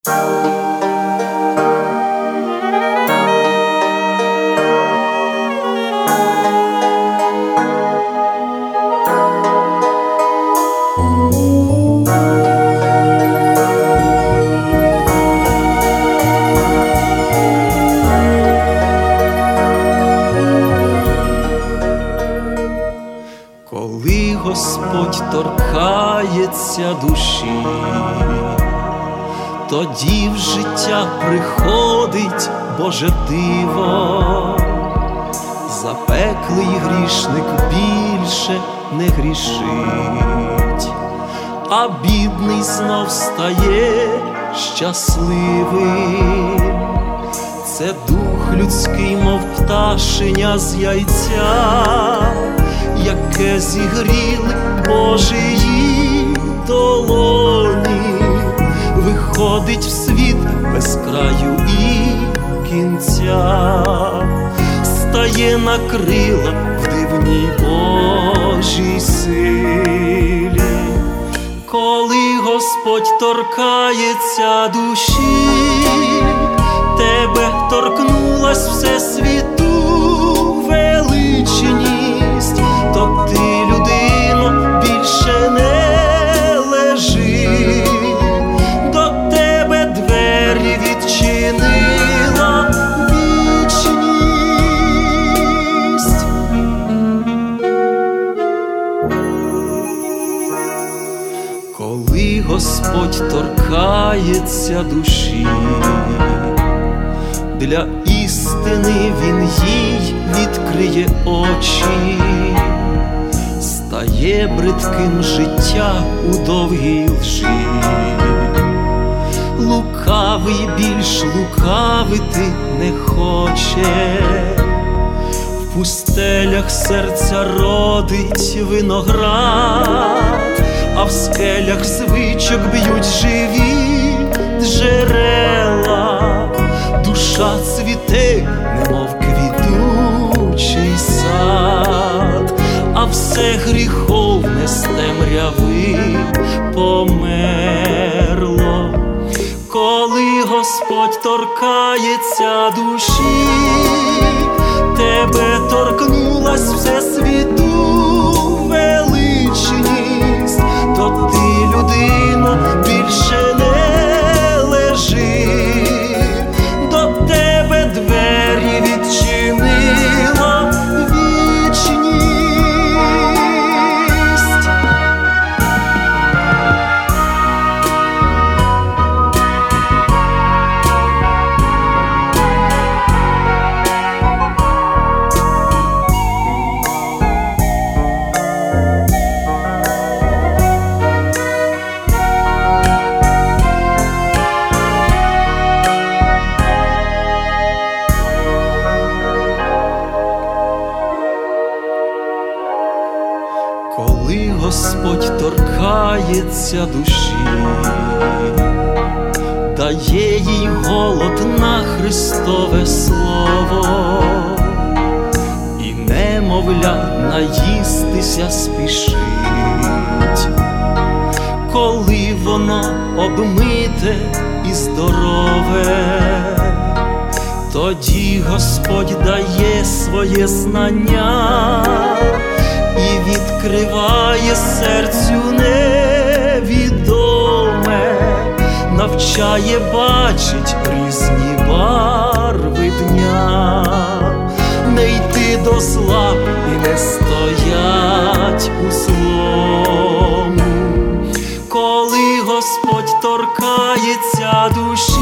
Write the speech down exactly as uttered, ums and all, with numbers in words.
Коли Господь торкається душі, тоді в життя приходить Боже диво. Запеклий грішник більше не грішить, а бідний знов стає щасливим. Це дух людський, мов пташеня з яйця, яке зігріли Божії долоні, виходить в світ без краю і кінця, стає на крила в дивній Божій силі. Коли Господь торкається душі, тебе торкнулась всесвіту величність, то ти, людино, більше не лежи, до тебе двері відчинила вічність. Коли Господь торкається душі, для істини Він їй відкриє очі, стає бридким життя у довгій лжі. Лукавий більш лукавити не хоче, в пустелях серця родить виноград, а в скелях звичок б'ють живі джерела. Душа цвіте, немов квітучий сад, а все гріховне з темряви померло. Коли Господь торкається душі, тебе торкнулась всесвіту величність, то ти, людино, більше не лежи, до тебе двері відчинила вічність. Коли Господь торкається душі, дає їй голод на Христове слово, і немовля наїстися спішить. Коли воно обмите і здорове, тоді Господь дає своє знання і відкриває серцю невідоме, навчає бачить різні барви дня, не йти до зла і не стоять у злому. Коли Господь торкається душі,